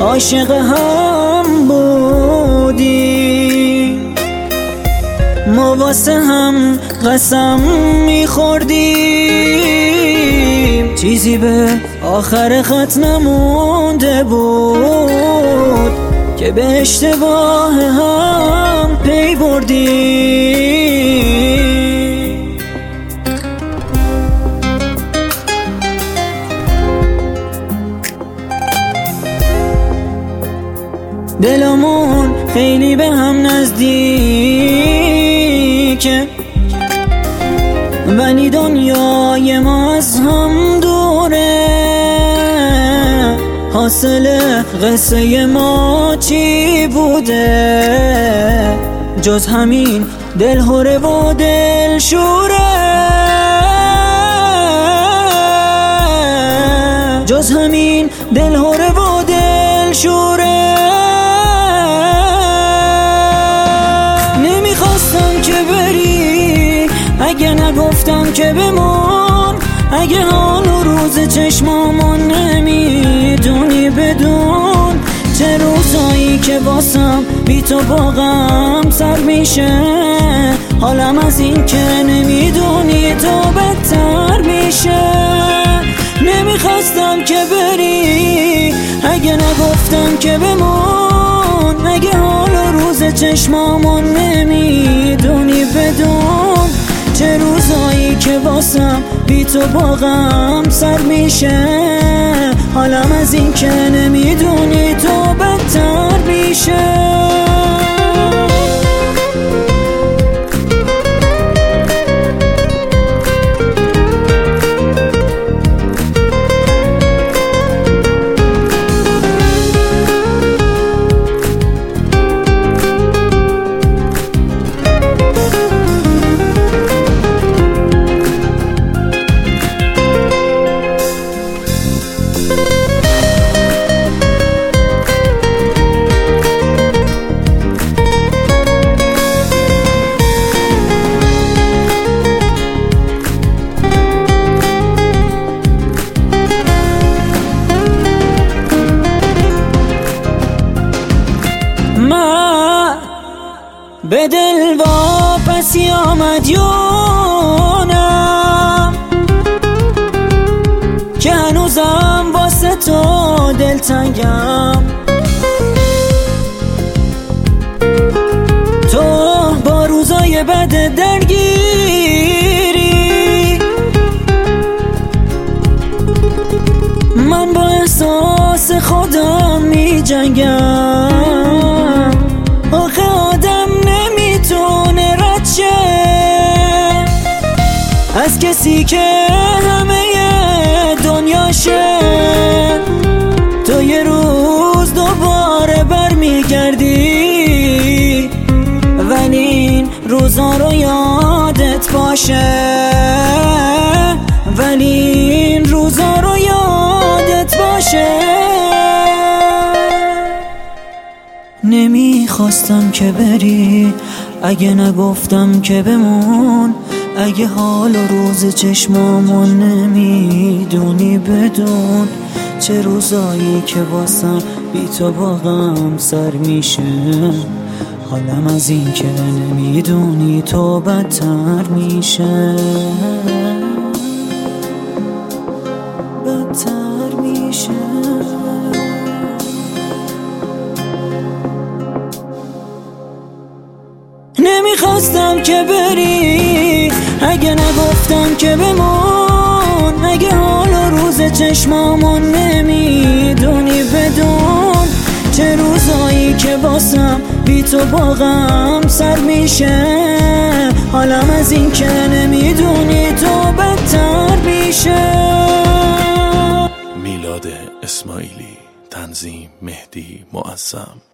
عاشق هم بودیم، ما واسه هم قسم میخوردیم، چیزی به آخر خط نمونده بود که به اشتباه هم پی بردیم. دلمون خیلی به هم نزدیکه، ولی دنیای ما از هم دوره. حاصل قصه ما چی بوده جز همین دلهوره و دلشوره، جز همین دلهوره و دلشوره. نمیخواستم که بری، اگه نگفتم که بمون، اگه حال و روز چشمامون نمیدونی بدون چه روزایی که باسم بی تو با غم سر میشه. حالم از این که نمیدونی تو بدتر میشه. نمیخواستم که بری، اگه نگفتم که بمون، اگه حال و روز چشمامون نمیدونی بدون چه روزایی که واسم بی تو با غم سر میشه. حالم از این که نمیدونی تو بدتر میشه. من به دل واپسی آمدیونم که هنوزم واسه تو دلتنگم. تو با روزای بد درگیری، من با احساس خودم می جنگم. آخه آدم نمیتونه رد شه از کسی که همه دنیاشه. تو یه روز دوباره برمیگردی، ولی این روزا رو یادت باشه، ولی این روزا رو یادت باشه. نمیخواستم که بری، اگه نگفتم که بمون، اگه حال و روز چشمامون نمیدونی بدون چه روزایی که واسم بی تو با غم سر میشه. حالم از این که نمیدونی تو بدتر میشه، بدتر میشه. نمیخواستم که بری، اگه نگفتم که بمون، اگه حال و روز چشمامون نمیدونی بدون چه روزایی که باسم بی تو با غم سر میشه. حالم از این که نمیدونی تو بدتر میشه. میلاد اسماعیلی، تنظیم مهدی معظم.